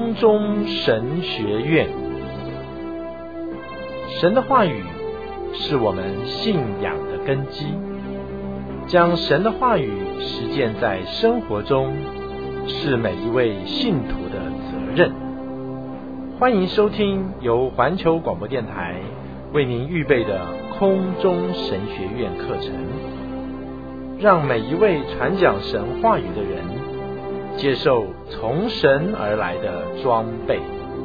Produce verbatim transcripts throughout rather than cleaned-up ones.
空中神学院。神的话语是我们信仰的根基，将神的话语实践在生活中，是每一位信徒的责任。欢迎收听由环球广播电台为您预备的空中神学院课程，让每一位传讲神话语的人接受从神而来的装备。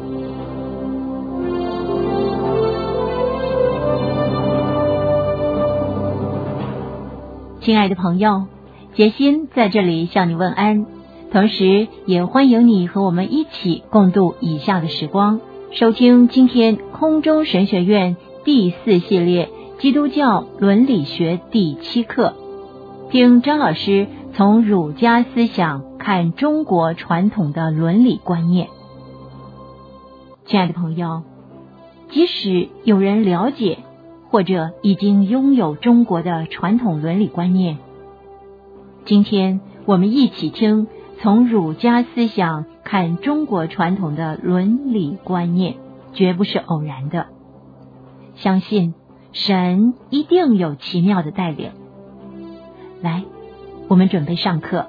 亲爱的朋友，杰心在这里向你问安，同时也欢迎你和我们一起共度以下的时光，收听今天空中神学院第四系列基督教伦理学第七课，听张老师从儒家思想看中国传统的伦理观念。亲爱的朋友，即使有人了解或者已经拥有中国的传统伦理观念，今天我们一起听从儒家思想看中国传统的伦理观念，绝不是偶然的。相信神一定有奇妙的带领。来，我们准备上课。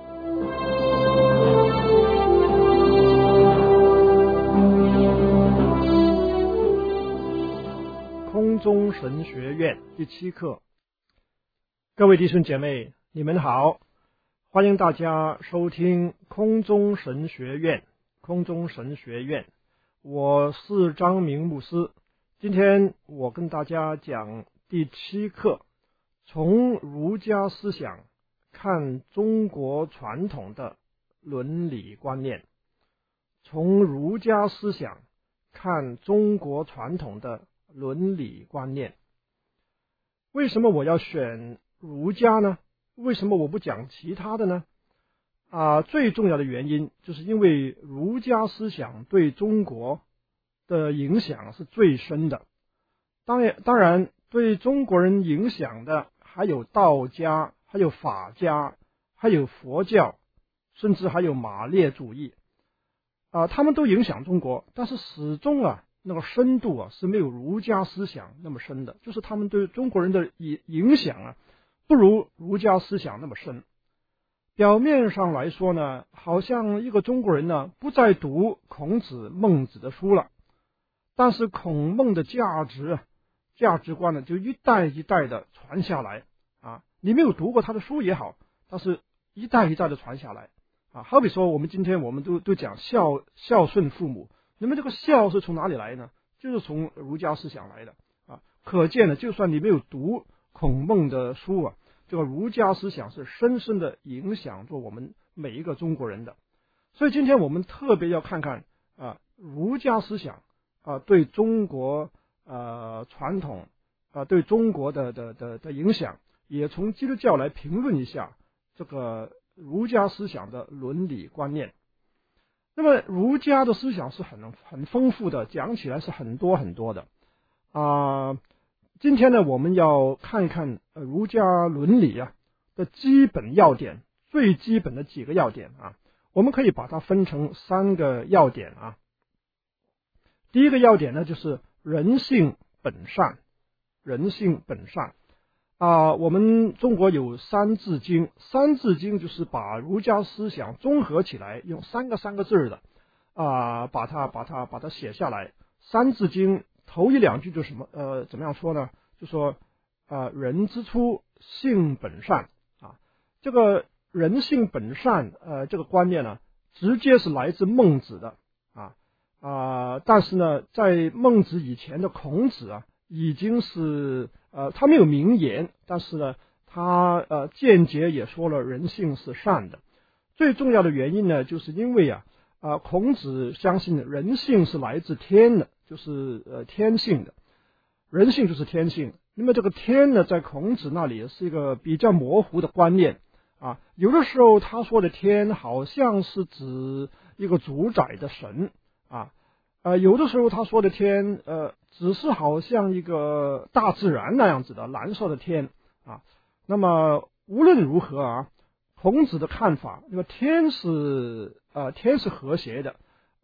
空中神学院第七课，各位弟兄姐妹，你们好，欢迎大家收听空中神学院。空中神学院，我是张明牧师。今天我跟大家讲第七课，从儒家思想看中国传统的伦理观念。从儒家思想看中国传统的伦理观念。为什么我要选儒家呢？为什么我不讲其他的呢？啊，最重要的原因就是因为儒家思想对中国的影响是最深的。当然，当然对中国人影响的还有道家，还有法家，还有佛教，甚至还有马列主义啊，他们都影响中国，但是始终啊那个深度啊是没有儒家思想那么深的，就是他们对中国人的影影响啊不如儒家思想那么深。表面上来说呢，好像一个中国人呢不再读孔子孟子的书了，但是孔孟的价值价值观呢就一代一代的传下来啊。你没有读过他的书也好，但是一代一代的传下来啊。好比说我们今天我们都都讲孝孝顺父母，那么这个孝是从哪里来呢？就是从儒家思想来的啊。可见呢，就算你没有读孔孟的书啊，这个儒家思想是深深的影响着我们每一个中国人的。所以今天我们特别要看看啊，儒家思想啊对中国呃传统啊对中国的的的的影响，也从基督教来评论一下这个儒家思想的伦理观念。那么儒家的思想是很很丰富的，讲起来是很多很多的啊、呃。今天呢，我们要看一看呃儒家伦理啊的基本要点，最基本的几个要点啊，我们可以把它分成三个要点啊。第一个要点呢，就是人性本善，人性本善啊。我们中国有三字经，三字经就是把儒家思想综合起来，用三个三个字的啊，把它把它把它写下来。三字经头一两句就什么呃怎么样说呢？就说啊、呃，人之初性本善啊。这个人性本善呃这个观念呢，直接是来自孟子的啊啊、呃，但是呢，在孟子以前的孔子啊，已经是呃他没有明言，但是呢，他呃间接也说了人性是善的。最重要的原因呢，就是因为啊啊、呃、孔子相信人性是来自天的。就是呃天性的，人性就是天性。那么这个天呢，在孔子那里是一个比较模糊的观念啊。有的时候他说的天好像是指一个主宰的神啊，呃有的时候他说的天呃只是好像一个大自然那样子的蓝色的天啊。那么无论如何啊，孔子的看法，那个天是呃天是和谐的。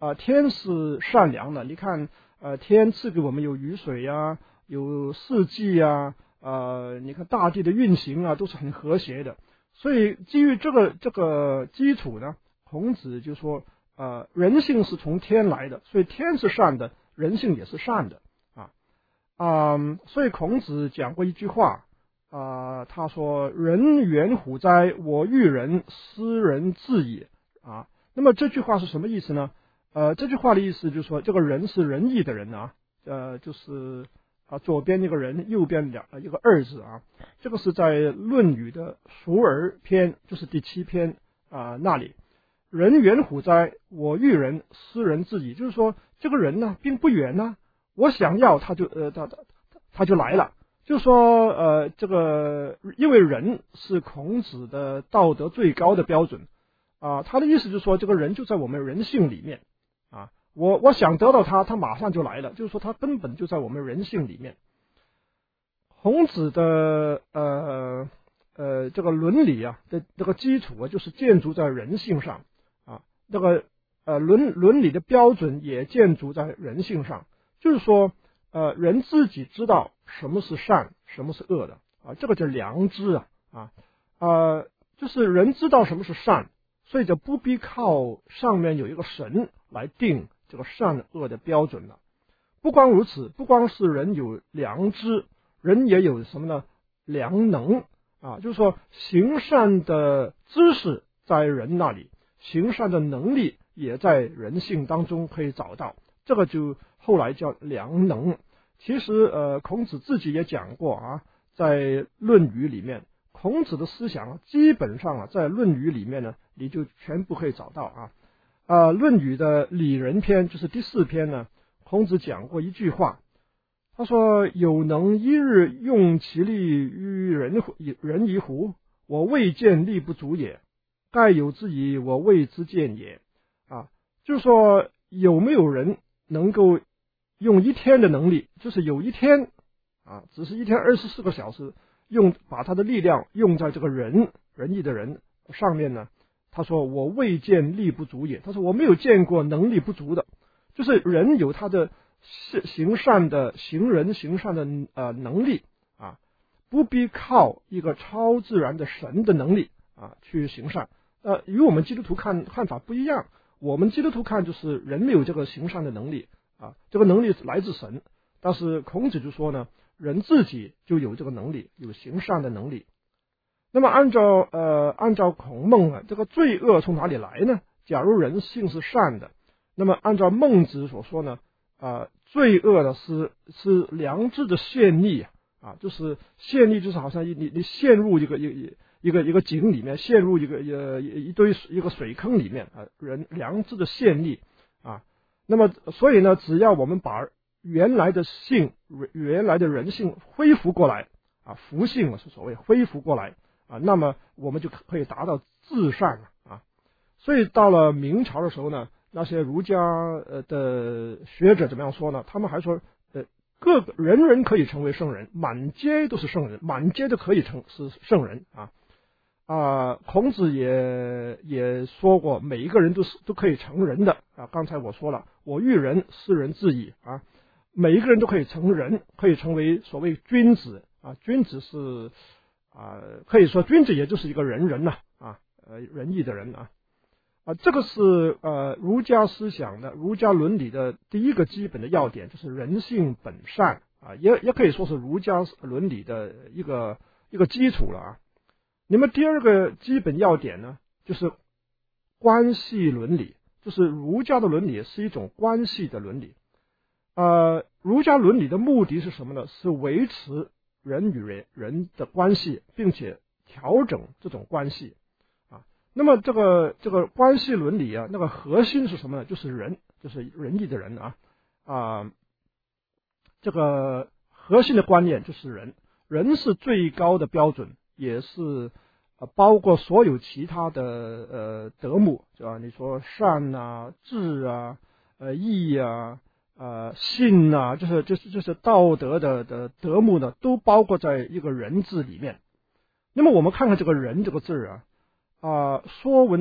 啊，天是善良的，你看，呃，天赐给我们有雨水呀，有四季呀，呃，你看大地的运行啊，都是很和谐的。所以基于这个这个基础呢，孔子就说，呃，人性是从天来的，所以天是善的，人性也是善的啊，啊、嗯，所以孔子讲过一句话啊、呃，他说：“人猿虎哉，我欲人，斯人自也。”啊，那么这句话是什么意思呢？呃，这句话的意思就是说，这个人是仁义的人啊，呃，就是啊，左边一个人，右边两一个二字啊，这个是在《论语》的述而篇，就是第七篇啊那里。人猿虎哉，我欲人，斯人自矣。就是说，这个人呢，并不远呢、啊，我想要他就呃他他他就来了。就是说，呃，这个因为人是孔子的道德最高的标准啊，他的意思就是说，这个人就在我们人性里面。啊，我我想得到他，他马上就来了。就是说，他根本就在我们人性里面。孔子的呃呃这个伦理啊的这个基础啊，就是建筑在人性上啊。这个呃伦伦理的标准也建筑在人性上。就是说，呃，人自己知道什么是善，什么是恶的啊，这个叫良知啊啊呃，就是人知道什么是善，所以就不必靠上面有一个神来定这个善恶的标准了。不光如此，不光是人有良知，人也有什么呢？良能啊，就是说行善的知识在人那里，行善的能力也在人性当中可以找到，这个就后来叫良能。其实呃，孔子自己也讲过啊，在《论语》里面，孔子的思想基本上啊，在《论语》里面呢，你就全部可以找到啊。啊，《论语》的礼仁篇就是第四篇呢，孔子讲过一句话，他说：“有能一日用其力于人人夷乎？我未见力不足也。盖有之矣，我未之见也。”啊，就是说有没有人能够用一天的能力，就是有一天啊，只是一天二十四个小时，用把他的力量用在这个人仁义的人上面呢？他说：“我未见力不足也。”他说：“我没有见过能力不足的，就是人有他的行善的行人行善的呃能力啊，不必靠一个超自然的神的能力啊去行善。呃，与我们基督徒看看法不一样。我们基督徒看就是人没有这个行善的能力啊，这个能力来自神。但是孔子就说呢，人自己就有这个能力，有行善的能力。那么按照呃按照孔孟啊，这个罪恶从哪里来呢？假如人性是善的，那么按照孟子所说呢，啊、呃，罪恶的是是良知的陷溺啊，就是陷溺，就是好像你你陷入一个一一个一个井里面，陷入一个一一堆一个水坑里面啊，人良知的陷溺啊。那么所以呢，只要我们把原来的性原来的人性恢复过来啊，福性是所谓恢复过来。啊，那么我们就可以达到至善了啊。所以到了明朝的时候呢，那些儒家呃的学者怎么样说呢？他们还说，呃，各个人人可以成为圣人，满街都是圣人，满街都可以成是圣人啊啊！孔子也也说过，每一个人都是都可以成人的啊。刚才我说了，我欲人，斯人自矣啊。每一个人都可以成人，可以成为所谓君子啊。君子是。啊，可以说君子也就是一个仁人呐，啊，呃，仁义的人啊，啊，这个是呃儒家思想的儒家伦理的第一个基本的要点，就是人性本善啊，也也可以说是儒家伦理的一个一个基础了啊。那么第二个基本要点呢，就是关系伦理，就是儒家的伦理是一种关系的伦理。呃，儒家伦理的目的是什么呢？是维持人与人人的关系，并且调整这种关系啊。那么这个这个关系伦理啊，那个核心是什么呢？就是人，就是仁义的人啊啊。这个核心的观念就是人，人是最高的标准，也是呃包括所有其他的呃德目，是吧？你说善啊、智啊、呃义啊。呃，信啊，就是就是就是道德的的德目呢，都包括在一个人字里面。那么我们看看这个人这个字啊，啊、呃，说文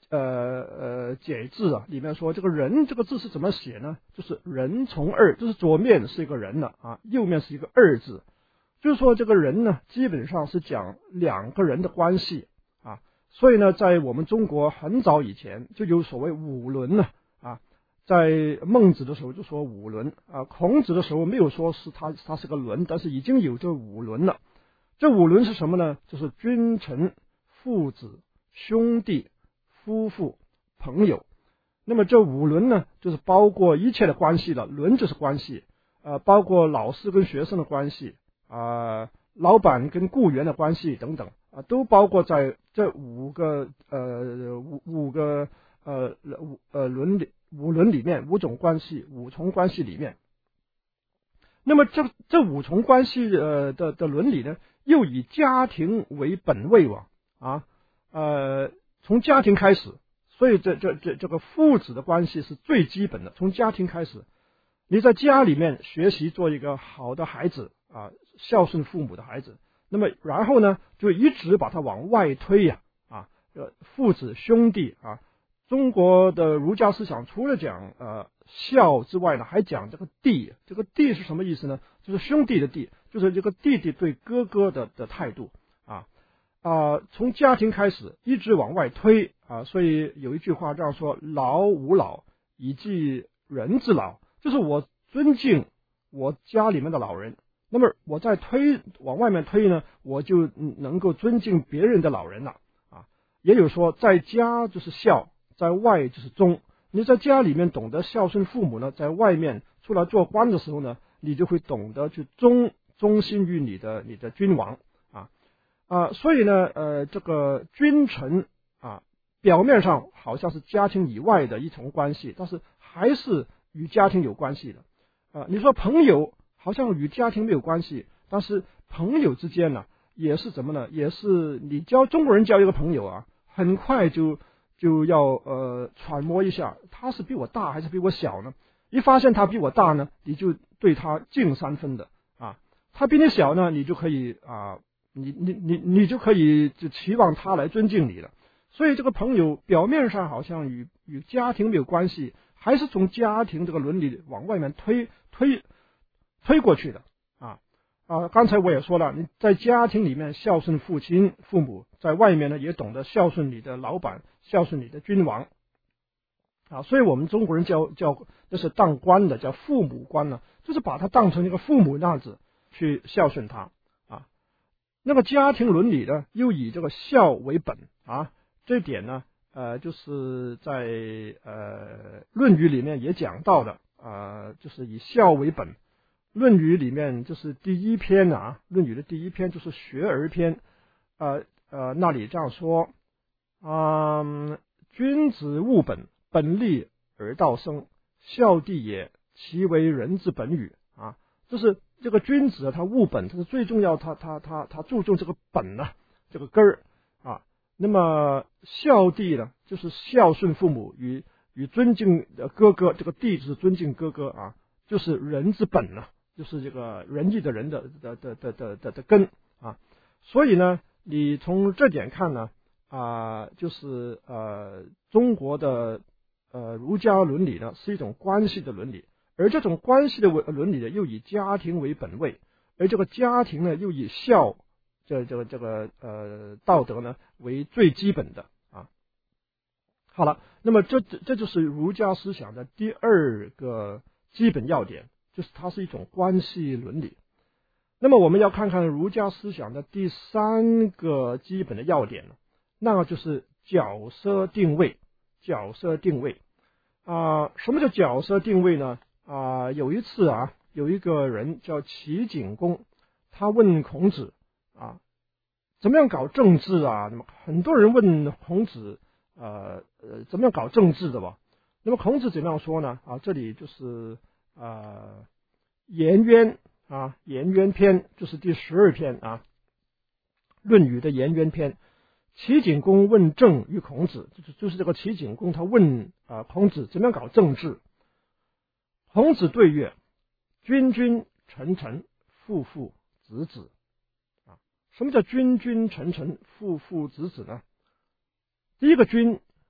呃呃解字啊，里面说这个人这个字是怎么写呢？就是人从二，就是左面是一个人了啊，右面是一个二字，就是说这个人呢，基本上是讲两个人的关系啊。所以呢，在我们中国很早以前就有所谓五伦呢啊，在孟子的时候就说五伦啊，孔子的时候没有说是他他是个伦，但是已经有这五伦了。这五伦是什么呢？就是君臣、父子、兄弟、夫妇、朋友。那么这五伦呢，就是包括一切的关系了。伦就是关系，呃，包括老师跟学生的关系啊、呃，老板跟雇员的关系等等啊、呃，都包括在这五个呃五五个呃五呃伦理五伦里面，五种关系、五重关系里面。那么这这五重关系呃的的伦理呢，又以家庭为本位吧啊呃从家庭开始，所以这这这这个父子的关系是最基本的，从家庭开始，你在家里面学习做一个好的孩子啊，孝顺父母的孩子，那么然后呢，就一直把它往外推呀啊呃父子兄弟啊，中国的儒家思想除了讲呃孝之外呢，还讲这个弟，这个弟是什么意思呢？就是兄弟的弟，就是这个弟弟对哥哥的的态度啊啊、呃，从家庭开始一直往外推啊，所以有一句话这样说：老吾老以及人之老，就是我尊敬我家里面的老人，那么我在推往外面推呢，我就能够尊敬别人的老人了啊。也有说在家就是孝，在外就是忠。你在家里面懂得孝顺父母呢，在外面出来做官的时候呢，你就会懂得去忠忠心于你的你的君王啊啊，所以呢，呃，这个君臣啊，表面上好像是家庭以外的一重关系，但是还是与家庭有关系的啊。你说朋友好像与家庭没有关系，但是朋友之间呢，也是怎么呢？也是你交中国人交一个朋友啊，很快就。就要呃揣摩一下，他是比我大还是比我小呢？一发现他比我大呢，你就对他敬三分的啊；他比你小呢，你就可以啊，你你你你就可以就期望他来尊敬你了。所以这个朋友表面上好像与与家庭没有关系，还是从家庭这个伦理往外面推推推过去的啊啊！刚才我也说了，你在家庭里面孝顺父亲父母，在外面呢也懂得孝顺你的老板。孝顺你的君王啊，所以我们中国人叫叫那是当官的叫父母官呢，就是把他当成一个父母那样子去孝顺他啊。那个家庭伦理呢，又以这个孝为本啊，这点呢，呃，就是在呃《论语》里面也讲到的啊，就是以孝为本。《论语》里面就是第一篇啊，《论语》的第一篇就是学而篇，呃呃，那里这样说。啊、嗯，君子务本，本立而道生，孝弟也，其为人之本与啊。就是这个君子啊，他务本，他是最重要，他他他他注重这个本呢、啊，这个根儿啊。那么孝弟呢，就是孝顺父母与与尊敬哥哥，这个弟就是尊敬哥哥啊，就是人之本呢、啊，就是这个仁义的人的的的的的的的根啊。所以呢，你从这点看呢。啊、呃，就是呃，中国的呃儒家伦理呢是一种关系的伦理，而这种关系的伦理呢又以家庭为本位，而这个家庭呢又以孝这这个这个呃道德呢为最基本的啊。好了，那么这这就是儒家思想的第二个基本要点，就是它是一种关系伦理。那么我们要看看儒家思想的第三个基本的要点呢。那么就是角色定位，角色定位啊、呃，什么叫角色定位呢？啊、呃，有一次啊，有一个人叫齐景公，他问孔子啊，怎么样搞政治啊？那么很多人问孔子，呃呃，怎么样搞政治的吧？那么孔子怎么样说呢？啊，这里就是呃，颜渊啊，颜渊篇就是第十二篇啊，《论语》的颜渊篇。齐景公问政于孔子，就是就是这个齐景公他问啊、呃、孔子怎么样搞政治。孔子对曰：君君臣臣，父父子子。啊，什么叫君君臣臣，父父子子呢？第一个君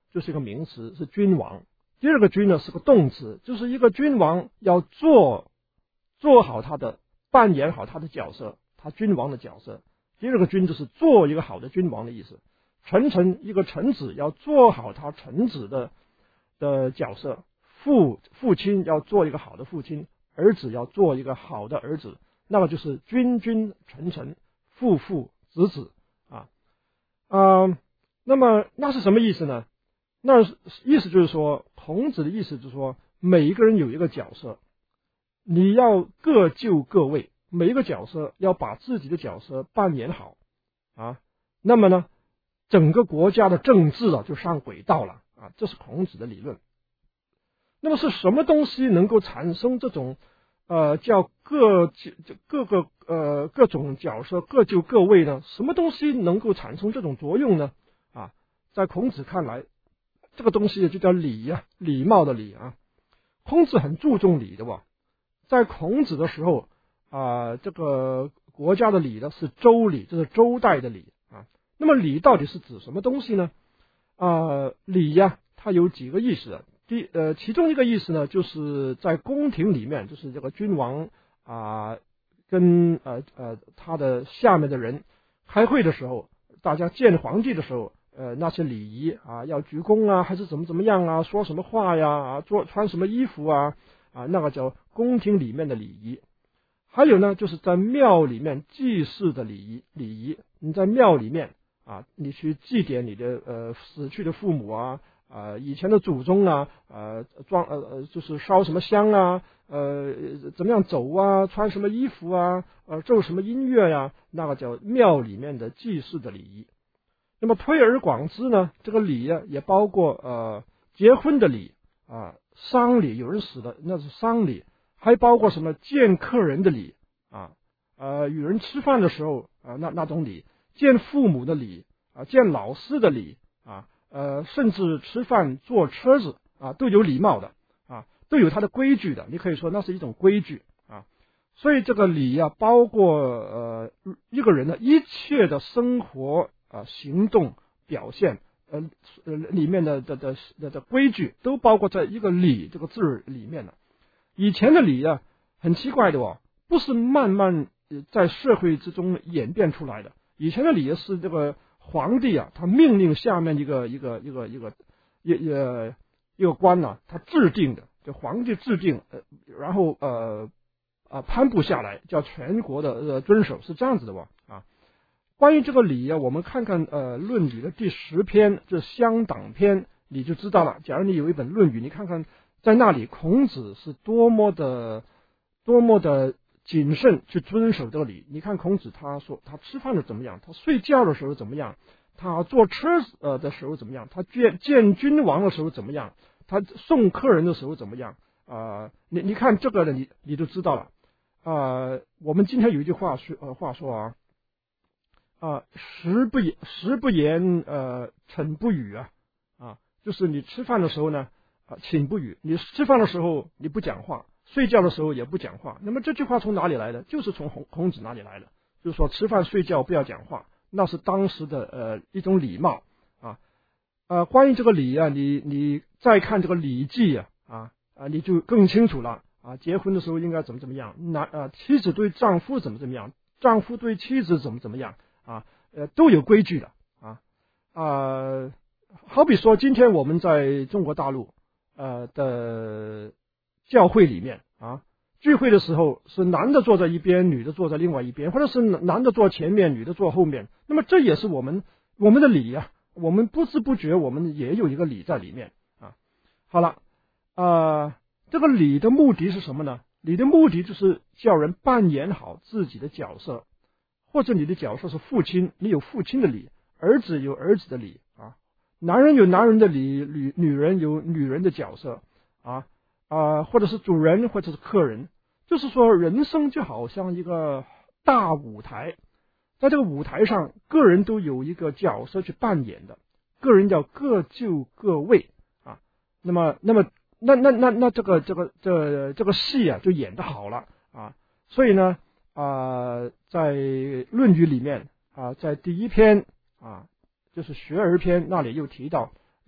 就是一个名词，是君王。第二个君呢是个动词，就是一个君王要做做好他的扮演好他的角色，他君王的角色。第二个君就是做一个好的君王的意思。臣臣一个臣子要做好他臣子的的角色，父父亲要做一个好的父亲，儿子要做一个好的儿子，那么就是君君臣臣，父父子子啊啊、呃，那么那是什么意思呢？那意思就是说，孔子的意思就是说，每一个人有一个角色，你要各就各位，每一个角色要把自己的角色扮演好啊，那么呢，整个国家的政治啊就上轨道了啊，这是孔子的理论。那么是什么东西能够产生这种呃叫各各个呃各种角色各就各位呢？什么东西能够产生这种作用呢？啊，在孔子看来，这个东西就叫礼呀、啊，礼貌的礼啊。孔子很注重礼的吧？在孔子的时候啊、呃，这个国家的礼呢是周礼，这是周代的礼啊。那么礼到底是指什么东西呢？啊、呃，礼呀、啊，它有几个意思啊。第呃，其中一个意思呢，就是在宫廷里面，就是这个君王啊、呃，跟呃呃他的下面的人开会的时候，大家见皇帝的时候，呃那些礼仪啊，要鞠躬啊，还是怎么怎么样啊，说什么话呀，啊，做穿什么衣服啊，啊，那个叫宫廷里面的礼仪。还有呢，就是在庙里面祭祀的礼仪，礼仪，你在庙里面啊，你去祭奠你的呃死去的父母啊。啊、呃，以前的祖宗啊，呃，装呃呃，就是烧什么香啊，呃，怎么样走啊，穿什么衣服啊，呃，奏什么音乐呀、啊，那个叫庙里面的祭祀的礼仪。那么推而广之呢，这个礼啊，也包括呃结婚的礼啊、呃，丧礼，有人死了那是丧礼，还包括什么见客人的礼啊，呃，与人吃饭的时候啊、呃，那那种礼，见父母的礼啊，见老师的礼啊。呃，甚至吃饭坐车子啊，都有礼貌的啊，都有它的规矩的。你可以说那是一种规矩啊。所以这个礼啊，包括呃一个人的一切的生活啊、行动表现，呃呃里面的的的的的规矩，都包括在一个礼这个字里面的。以前的礼啊，很奇怪的哦，不是慢慢在社会之中演变出来的。以前的礼是这个。皇帝啊，他命令下面一个一个一个一个一一个一个官呢、啊，他制定的，就皇帝制定，呃，然后呃啊颁布下来，叫全国的呃遵守，是这样子的吧？啊，关于这个礼啊，我们看看呃《论语》的第十篇，这乡党篇，你就知道了。假如你有一本《论语》，你看看在那里，孔子是多么的多么的。谨慎去遵守这个礼。你看孔子他说他吃饭的怎么样，他睡觉的时候怎么样，他坐车呃的时候怎么样，他见见君王的时候怎么样，他送客人的时候怎么样啊、呃？你你看这个呢，你你就知道了啊、呃。我们今天有一句话说呃话说啊啊、呃、食不言食不言呃寝不语啊啊，就是你吃饭的时候呢啊寝不语，你吃饭的时候你不讲话。睡觉的时候也不讲话，那么这句话从哪里来的？就是从孔子那里来的，就是说吃饭睡觉不要讲话，那是当时的呃一种礼貌啊。呃，关于这个礼啊，你你再看这个《礼记》啊啊啊，你就更清楚了啊。结婚的时候应该怎么怎么样，男啊妻子对丈夫怎么怎么样，丈夫对妻子怎么怎么样啊，呃都有规矩的啊啊。好比说，今天我们在中国大陆呃的。教会里面啊，聚会的时候是男的坐在一边，女的坐在另外一边，或者是男的坐前面，女的坐后面。那么这也是我们我们的礼啊，我们不知不觉我们也有一个礼在里面啊。好了，啊、呃，这个礼的目的是什么呢？礼的目的就是叫人扮演好自己的角色，或者你的角色是父亲，你有父亲的礼；儿子有儿子的礼啊，男人有男人的礼，女女人有女人的角色啊。啊、呃，或者是主人，或者是客人，就是说，人生就好像一个大舞台，在这个舞台上，个人都有一个角色去扮演的，个人要各就各位啊。那么，那么，那那那那这个这个这这个戏啊，就演得好了啊。所以呢，啊、呃，在《论语》里面啊，在第一篇啊，就是学而篇那里又提到，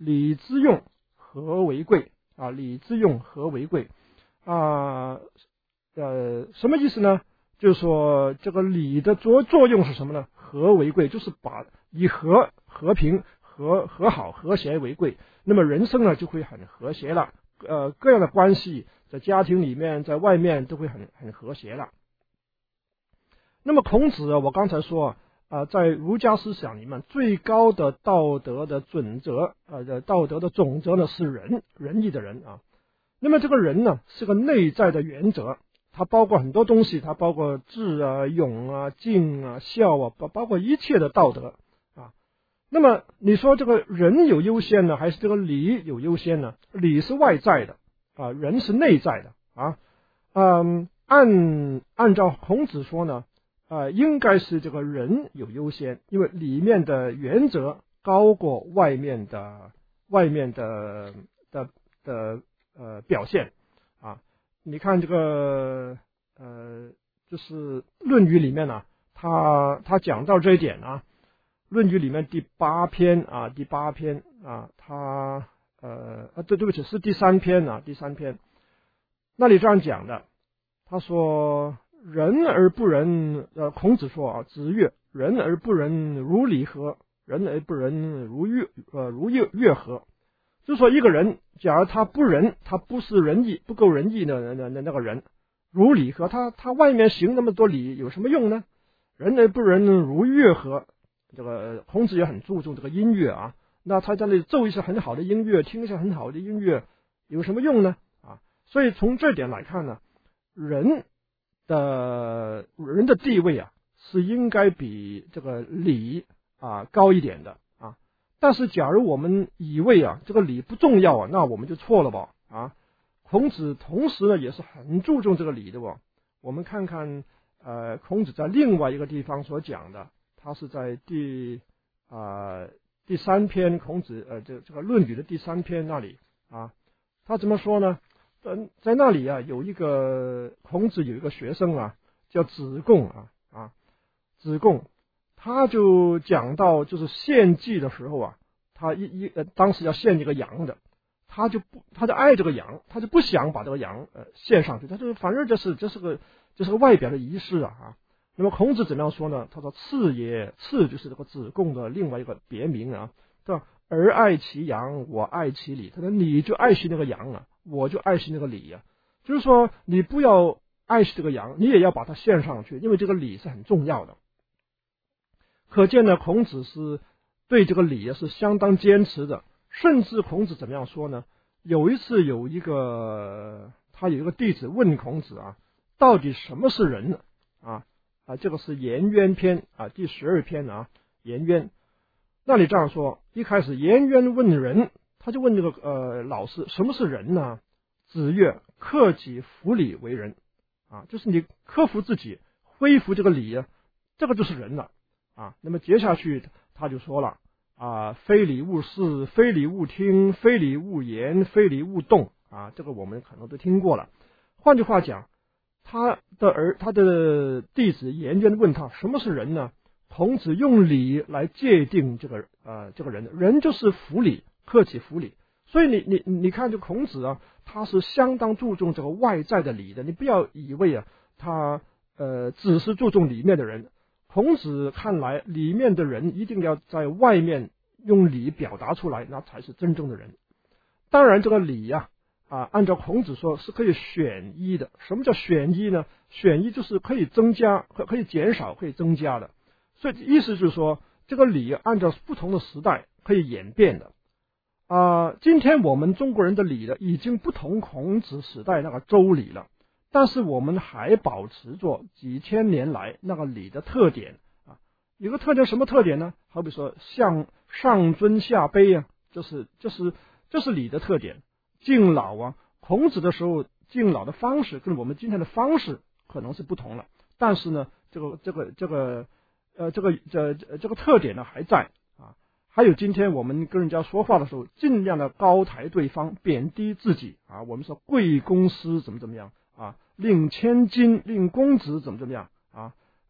礼之用，和为贵啊，礼之用，和为贵啊，呃，什么意思呢？就是说这个礼的作作用是什么呢？和为贵，就是把以和和平和和好和谐为贵，那么人生呢就会很和谐了，呃，各样的关系在家庭里面在外面都会很很和谐了。那么孔子啊，我刚才说啊、呃，在儒家思想里面最高的道德的准则，呃，道德的总则呢是仁，仁义的仁啊。那么这个仁呢是个内在的原则，它包括很多东西，它包括智啊、勇啊、敬啊、孝啊，包包括一切的道德啊。那么你说这个仁有优先呢，还是这个礼有优先呢？礼是外在的啊，仁是内在的啊。嗯，按按照孔子说呢。啊、呃，应该是这个人有优先，因为里面的原则高过外面的外面的的的呃表现啊。你看这个呃，就是《论语》里面呢、啊，他他讲到这一点啊，《论语》里面第八篇啊，第八篇啊，他呃啊对对不起，是第三篇啊，第三篇那里这样讲的，他说。仁而不仁，呃，孔子说啊，子曰：“仁而不仁，如礼何？仁而不仁，如乐，呃，如乐乐何？”就是说，一个人，假如他不仁，他不是仁义，不够仁义的那那那个人，如礼何？他他外面行那么多礼有什么用呢？仁而不仁，如乐何？这个孔子也很注重这个音乐啊，那他在那里奏一些很好的音乐，听一些很好的音乐，有什么用呢？啊，所以从这点来看呢，人。的人的地位啊，是应该比这个礼啊高一点的啊。但是，假如我们以为啊这个礼不重要啊，那我们就错了吧啊。孔子同时呢也是很注重这个礼的哦。我们看看呃孔子在另外一个地方所讲的，他是在第啊、呃、第三篇孔子呃这这个《论语》的第三篇那里啊，他怎么说呢？在在那里啊，有一个孔子有一个学生啊，叫子贡啊啊，子贡他就讲到，就是献祭的时候啊，他一一呃当时要献这个羊的，他就不他就爱这个羊，他就不想把这个羊呃献上去，他就反正这是这是个这是个外表的仪式啊啊。那么孔子怎么样说呢？他说：“次也，次就是这个子贡的另外一个别名啊，对吧？儿爱其羊，我爱其礼。他说你就爱惜那个羊啊。”我就爱惜那个礼呀、啊，就是说你不要爱惜这个羊，你也要把它献上去，因为这个礼是很重要的。可见呢，孔子是对这个礼是相当坚持的，甚至孔子怎么样说呢？有一次有一个他有一个弟子问孔子啊，到底什么是仁呢？啊啊，这个是颜渊篇啊，第十二篇啊，颜渊那里这样说，一开始颜渊问仁。他就问这个呃老师，什么是仁呢？子曰：克己复礼为仁啊，就是你克服自己，恢复这个礼啊，这个就是仁了啊。那么接下去他就说了啊，非礼勿视，非礼勿听，非礼勿言，非礼勿动啊，这个我们可能都听过了。换句话讲，他的儿他的弟子颜渊问他什么是仁呢？孔子用礼来界定这个呃这个人，仁就是服礼。克己复礼，所以你你你看，这孔子啊，他是相当注重这个外在的礼的。你不要以为啊，他呃只是注重里面的人。孔子看来，里面的人一定要在外面用礼表达出来，那才是真正的人。当然，这个礼呀、啊，啊，按照孔子说是可以选一的。什么叫选一呢？选一就是可以增加、可可以减少、可以增加的。所以意思就是说，这个礼按照不同的时代可以演变的。啊、呃，今天我们中国人的礼呢，已经不同孔子时代那个周礼了，但是我们还保持着几千年来那个礼的特点啊。有个特点，什么特点呢？好比说向上尊下卑啊，就是就是这是礼的特点。敬老啊，孔子的时候敬老的方式跟我们今天的方式可能是不同了，但是呢，这个这个这个呃这个这这个特点呢还在。还有今天我们跟人家说话的时候，尽量的高抬对方，贬低自己啊。我们说贵公司怎么怎么样啊，令千金，令公子怎么怎么样啊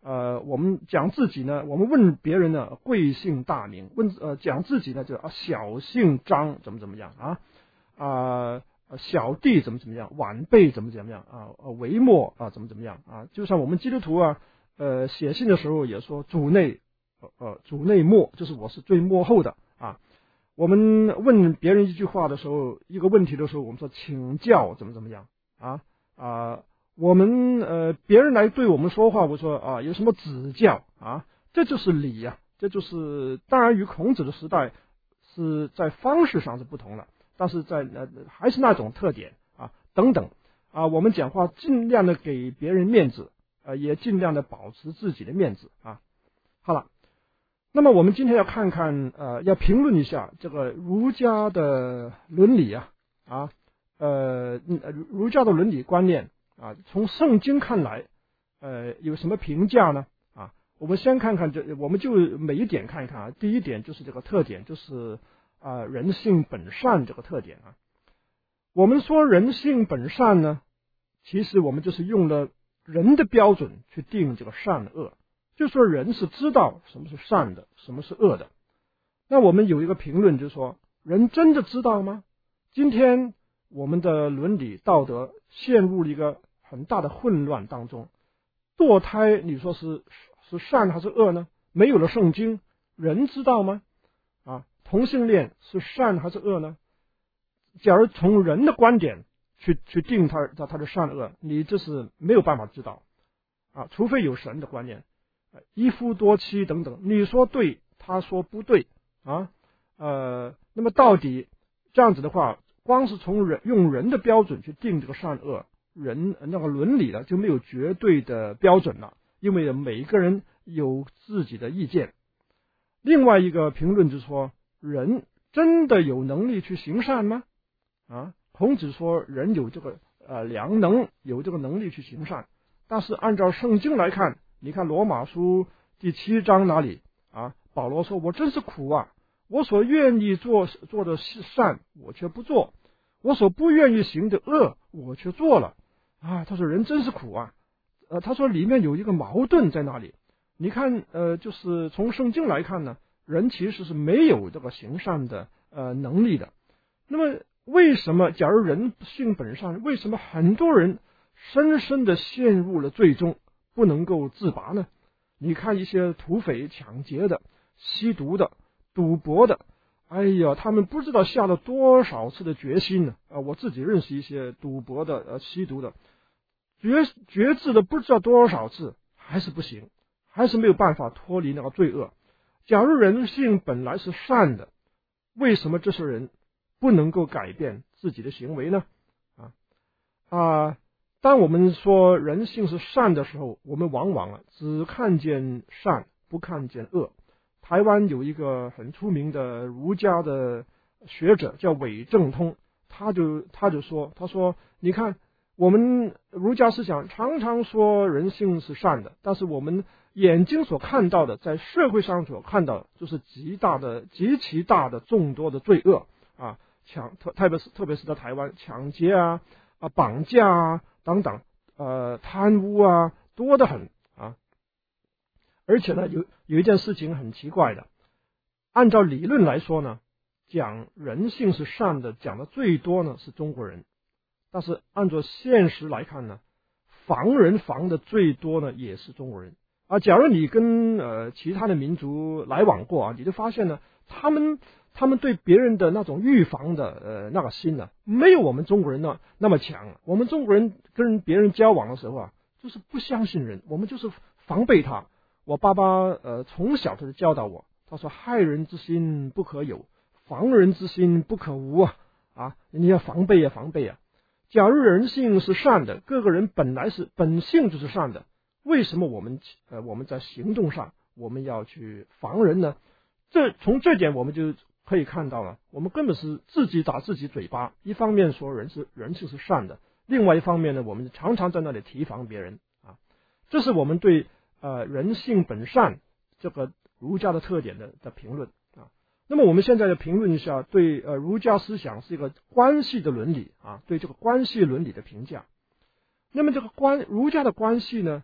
呃，我们讲自己呢，我们问别人呢贵姓大名，问呃讲自己呢就啊小姓张怎么怎么样啊啊、呃、小弟怎么怎么样，晚辈怎么怎么样啊呃为末啊怎么怎么样啊，就像我们基督徒啊呃写信的时候也说主内呃呃主内末，就是我是最末后的啊。我们问别人一句话的时候，一个问题的时候，我们说请教怎么怎么样啊啊。我们呃，别人来对我们说话，我说啊，有什么指教啊？这就是礼呀、啊，这就是当然与孔子的时代是在方式上是不同了，但是在呃还是那种特点啊等等啊，我们讲话尽量的给别人面子，呃，也尽量的保持自己的面子啊。好了，那么我们今天要看看呃，要评论一下这个儒家的伦理啊啊呃儒家的伦理观念。啊，从圣经看来，呃，有什么评价呢？啊，我们先看看这，我们就每一点看一看啊。第一点就是这个特点，就是啊，人性本善这个特点啊。我们说人性本善呢，其实我们就是用了人的标准去定这个善恶，就说人是知道什么是善的，什么是恶的。那我们有一个评论就是说，人真的知道吗？今天我们的伦理道德陷入了一个很大的混乱当中。堕胎你说是是善还是恶呢？没有了圣经，人知道吗？啊，同性恋是善还是恶呢？假如从人的观点去去定他他他的善恶，你这是没有办法知道啊，除非有神的观念，一夫多妻等等，你说对，他说不对啊，呃，那么到底这样子的话，光是从人用人的标准去定这个善恶，人那个伦理了就没有绝对的标准了，因为每一个人有自己的意见。另外一个评论就是说，人真的有能力去行善吗？啊，孔子说人有这个呃良能，有这个能力去行善，但是按照圣经来看，你看罗马书第七章哪里啊？保罗说：“我真是苦啊！我所愿意做做的善，我却不做；我所不愿意行的恶，我却做了。”啊，他说人真是苦啊！呃，他说里面有一个矛盾在那里。你看，呃，就是从圣经来看呢，人其实是没有这个行善的呃能力的。那么，为什么假如人性本善，为什么很多人深深的陷入了罪中，不能够自拔呢？你看一些土匪、抢劫的、吸毒的、赌博的，哎呀，他们不知道下了多少次的决心呢！啊，我自己认识一些赌博的、呃吸毒的，决决志的不知道多少次，还是不行，还是没有办法脱离那个罪恶。假如人性本来是善的，为什么这些人不能够改变自己的行为呢？啊啊！当我们说人性是善的时候，我们往往啊只看见善，不看见恶。台湾有一个很出名的儒家的学者叫韦正通，他就他就说，他说，你看我们儒家思想常常说人性是善的，但是我们眼睛所看到的，在社会上所看到的，就是极大的、极其大的众多的罪恶啊，抢特特别是特别是在台湾，抢劫啊啊绑架啊等等，呃贪污啊多得很啊。而且呢，有有一件事情很奇怪的，按照理论来说呢，讲人性是善的，讲的最多呢是中国人，但是按照现实来看呢，防人防的最多呢也是中国人啊。假如你跟呃其他的民族来往过啊，你就发现呢，他们他们对别人的那种预防的呃那个心呢，没有我们中国人呢那么强。我们中国人跟别人交往的时候啊，就是不相信人，我们就是防备他。我爸爸呃从小他就教导我，他说害人之心不可有，防人之心不可无啊啊！你要防备啊防备啊！假如人性是善的，各个人本来是本性就是善的，为什么我们呃我们在行动上我们要去防人呢？这从这点我们就可以看到了，我们根本是自己打自己嘴巴。一方面说人是人性是善的，另外一方面呢，我们常常在那里提防别人啊。这是我们对呃人性本善这个儒家的特点的的评论啊。那么我们现在要评论一下对呃儒家思想是一个关系的伦理啊，对这个关系伦理的评价。那么这个关儒家的关系呢，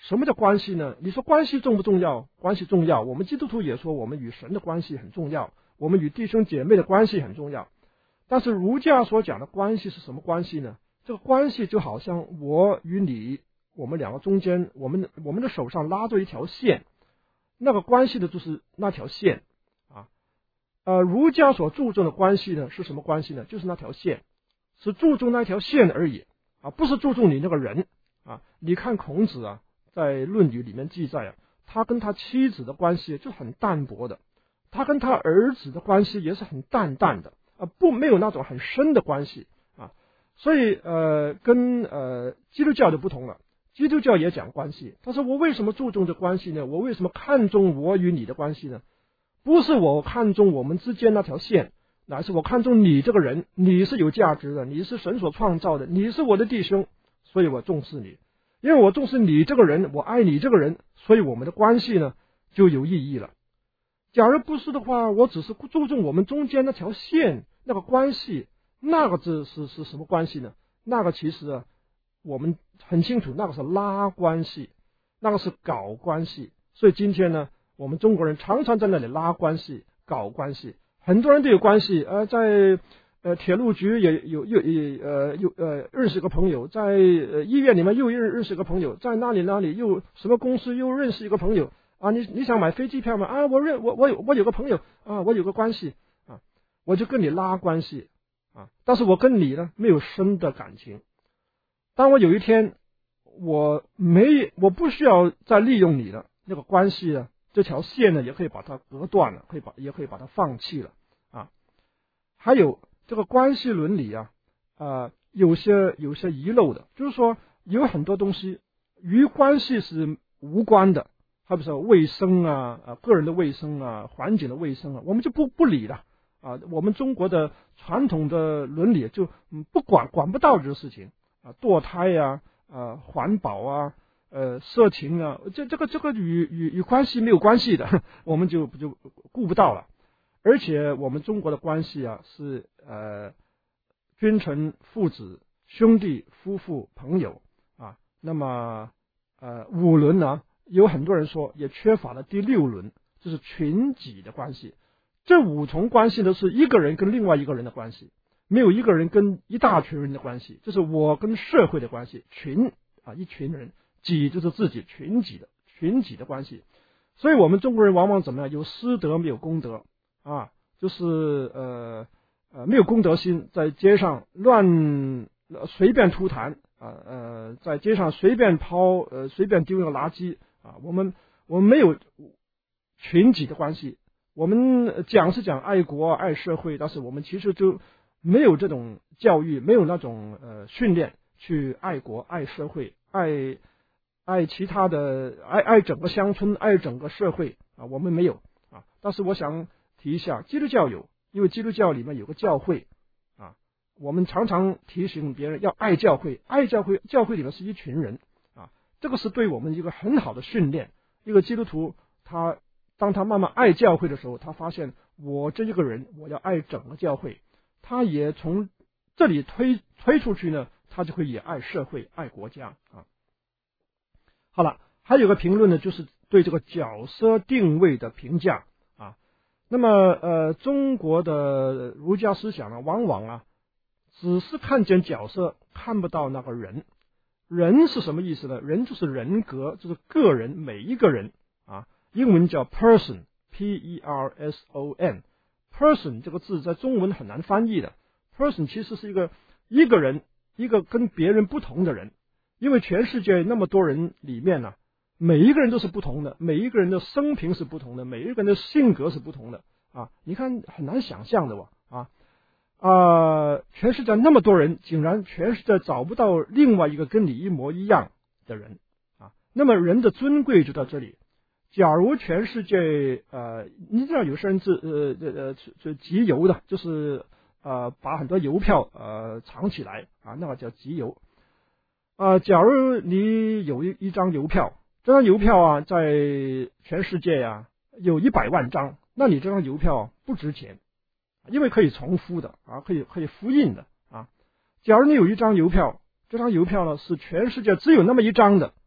什么叫关系呢？你说关系重不重要？关系重要。我们基督徒也说我们与神的关系很重要，我们与弟兄姐妹的关系很重要。但是儒家所讲的关系是什么关系呢？这个关系就好像我与你，我们两个中间，我们我们的手上拉着一条线，那个关系的就是那条线啊。呃，儒家所注重的关系呢是什么关系呢？就是那条线，是注重那条线而已啊，不是注重你那个人啊。你看孔子啊，在《论语》里面记载啊，他跟他妻子的关系就很淡薄的，他跟他儿子的关系也是很淡淡的啊，不没有那种很深的关系啊。所以呃，跟呃基督教就不同了。基督教也讲关系，但是我为什么注重这关系呢？我为什么看重我与你的关系呢？不是我看重我们之间那条线，乃是我看重你这个人，你是有价值的，你是神所创造的，你是我的弟兄，所以我重视你。因为我重视你这个人，我爱你这个人，所以我们的关系呢就有意义了。假如不是的话，我只是注重我们中间那条线，那个关系，那个是是是什么关系呢？那个其实啊，我们很清楚，那个是拉关系，那个是搞关系。所以今天呢，我们中国人常常在那里拉关系、搞关系，很多人都有关系。呃，在呃铁路局也有有呃有呃认识一个朋友，在呃医院里面又认认识一个朋友，在哪里哪里又什么公司又认识一个朋友啊。你你想买飞机票吗？啊，我认我我有我有个朋友啊，我有个关系啊，我就跟你拉关系啊。但是我跟你呢没有深的感情。当我有一天我没我不需要再利用你了，那个关系呢，这条线呢也可以把它隔断了，可以把也可以把它放弃了啊。还有这个关系伦理啊，呃，有些有些遗漏的，就是说有很多东西与关系是无关的，好比说卫生啊，呃，个人的卫生啊，环境的卫生啊，我们就不不理了啊。我们中国的传统的伦理就嗯不管管不到这个事情啊，堕胎呀、啊，啊，环保啊，呃，色情啊，这这个这个与与与关系没有关系的，我们就就顾不到了。而且我们中国的关系啊，是呃君臣、父子、兄弟、夫妇、朋友啊。那么呃五伦呢，有很多人说也缺乏了第六伦，就是群己的关系。这五重关系呢，是一个人跟另外一个人的关系，没有一个人跟一大群人的关系，这是我跟社会的关系。群啊，一群人，己就是自己群己的群己的关系。所以我们中国人往往怎么样？有私德没有公德啊，就是呃呃没有公德心，在街上乱随便吐痰啊，呃在街上随便抛呃随便丢那个垃圾啊，我们我们没有群己的关系。我们讲是讲爱国爱社会，但是我们其实就没有这种教育，没有那种呃训练去爱国爱社会，爱爱其他的，爱爱整个乡村，爱整个社会啊，我们没有啊。但是我想提一下，基督教有，因为基督教里面有个教会啊，我们常常提醒别人要爱教会，爱教会，教会里面是一群人啊，这个是对我们一个很好的训练。一个基督徒他当他慢慢爱教会的时候，他发现我这一个人我要爱整个教会，他也从这里推推出去呢，他就会也爱社会爱国家啊。好了，还有个评论呢，就是对这个角色定位的评价啊。那么呃，中国的儒家思想呢，往往啊只是看见角色，看不到那个人。人是什么意思呢？人就是人格，就是个人，每一个人啊。英文叫 person， P E R S O N。person 这个字在中文很难翻译的。person 其实是一个一个人，一个跟别人不同的人。因为全世界那么多人里面呢、啊，每一个人都是不同的，每一个人的生平是不同的，每一个人的性格是不同的啊！你看很难想象的哇啊啊！全世界那么多人，竟然全世界找不到另外一个跟你一模一样的人啊！那么人的尊贵就在这里。假如全世界呃，你知道有些人是呃呃呃集邮的，就是呃把很多邮票呃藏起来啊，那个叫集邮。啊、呃，假如你有一一张邮票，这张邮票啊，在全世界啊有一百万张，那你这张邮票不值钱，因为可以重复的啊，可以可以复印的啊。假如你有一张邮票，这张邮票呢是全世界只有那么一张的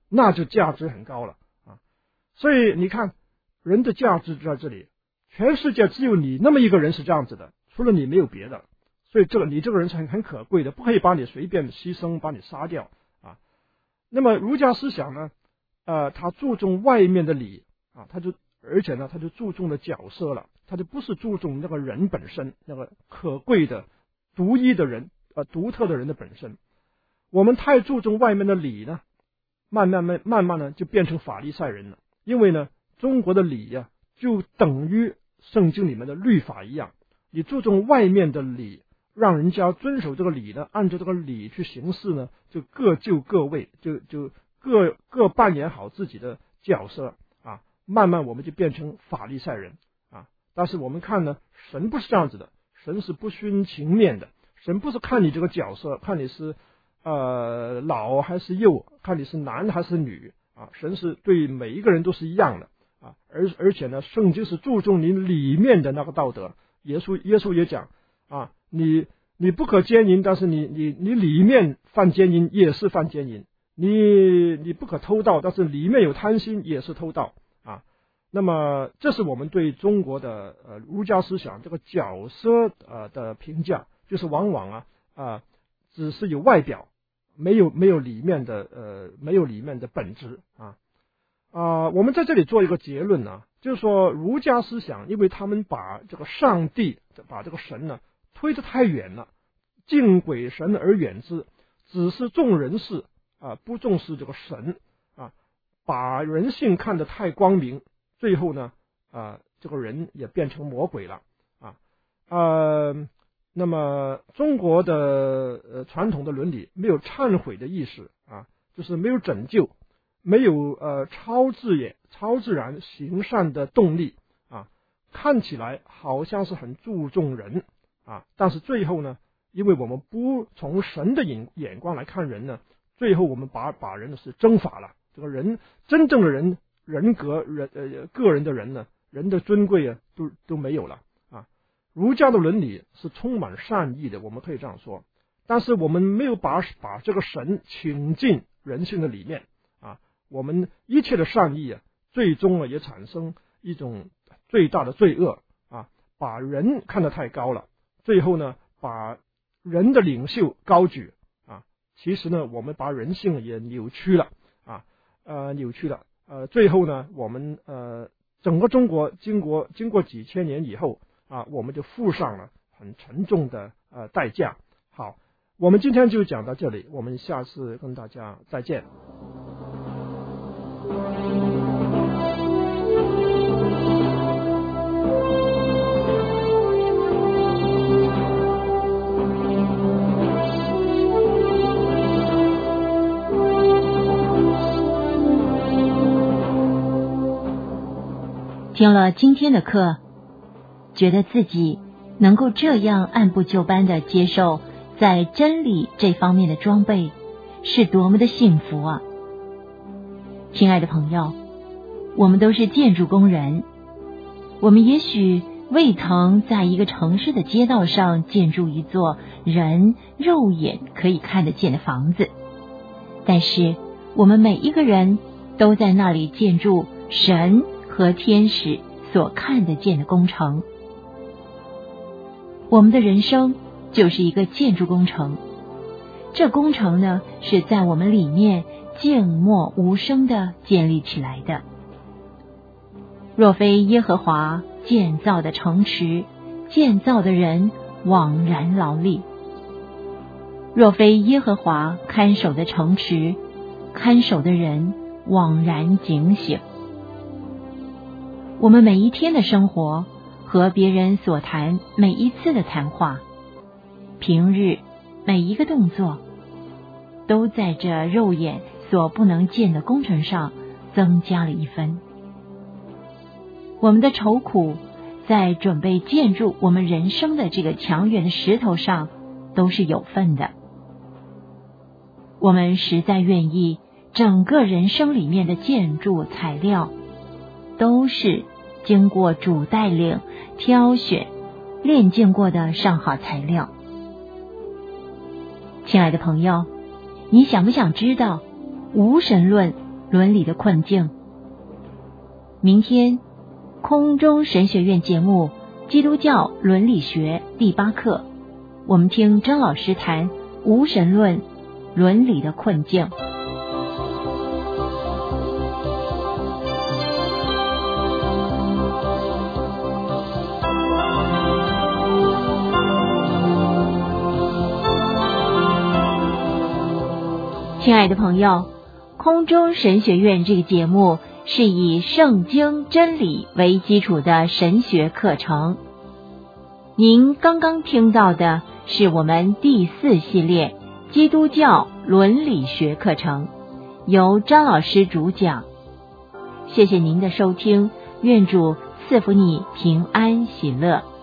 那就价值很高了啊。所以你看，人的价值就在这里，全世界只有你那么一个人是这样子的，除了你没有别的，所以这个你这个人是很很可贵的，不可以把你随便牺牲，把你杀掉啊。那么儒家思想呢，呃，他注重外面的礼啊，他就而且呢，他就注重了角色了，他就不是注重那个人本身，那个可贵的、独一的人，呃，独特的人的本身。我们太注重外面的礼呢，慢慢慢慢慢呢就变成法利赛人了。因为呢，中国的礼呀、啊，就等于圣经里面的律法一样，你注重外面的礼，让人家遵守这个礼呢，按照这个礼去行事呢，就各就各位，就就各各扮演好自己的角色啊。慢慢我们就变成法利赛人啊。但是我们看呢，神不是这样子的，神是不徇情面的，神不是看你这个角色，看你是呃老还是幼，看你是男还是女啊，神是对每一个人都是一样的啊。而而且呢，圣经是注重你里面的那个道德。耶稣耶稣也讲啊，你你不可奸淫，但是你你你里面犯奸淫也是犯奸淫，你你不可偷盗，但是里面有贪心也是偷盗啊。那么这是我们对中国的呃儒家思想这个角色呃的评价，就是往往啊啊、呃、只是有外表，没有没有里面的呃没有里面的本质啊啊、呃。我们在这里做一个结论呢、啊，就是说儒家思想，因为他们把这个上帝把这个神呢推得太远了，敬鬼神而远之，只是重人事啊、呃，不重视这个神啊，把人性看得太光明，最后呢啊、呃、这个人也变成魔鬼了啊呃。那么中国的呃传统的伦理没有忏悔的意识啊，就是没有拯救，没有呃超自也超自然行善的动力啊，看起来好像是很注重人啊，但是最后呢，因为我们不从神的眼眼光来看人呢，最后我们把把人是征伐了，这个人真正的人人格人呃个人的人呢，人的尊贵啊都都没有了。儒家的伦理是充满善意的，我们可以这样说，但是我们没有把把这个神请进人性的里面啊，我们一切的善意啊，最终啊也产生一种最大的罪恶啊，把人看得太高了，最后呢把人的领袖高举啊，其实呢我们把人性也扭曲了啊呃扭曲了呃最后呢我们呃整个中国经过经过几千年以后啊，我们就付上了很沉重的呃代价。好，我们今天就讲到这里，我们下次跟大家再见。 听了今天的课，觉得自己能够这样按部就班的接受在真理这方面的装备，是多么的幸福啊！亲爱的朋友，我们都是建筑工人，我们也许未曾在一个城市的街道上建筑一座人肉眼可以看得见的房子，但是我们每一个人都在那里建筑神和天使所看得见的工程。我们的人生就是一个建筑工程，这工程呢是在我们里面静默无声的建立起来的。若非耶和华建造的城池，建造的人枉然劳力；若非耶和华看守的城池，看守的人枉然警醒。我们每一天的生活和别人所谈每一次的谈话，平日每一个动作，都在这肉眼所不能见的工程上增加了一分。我们的愁苦在准备建筑我们人生的这个强远的石头上都是有份的。我们实在愿意整个人生里面的建筑材料都是经过主带领挑选炼净过的上好材料。亲爱的朋友，你想不想知道无神论伦理的困境。明天空中神学院节目《基督教伦理学》第八课，我们听张老师谈无神论伦理的困境。亲爱的朋友，空中神学院这个节目是以圣经真理为基础的神学课程。您刚刚听到的是我们第四系列基督教伦理学课程，由张老师主讲。谢谢您的收听，愿主赐福你平安喜乐。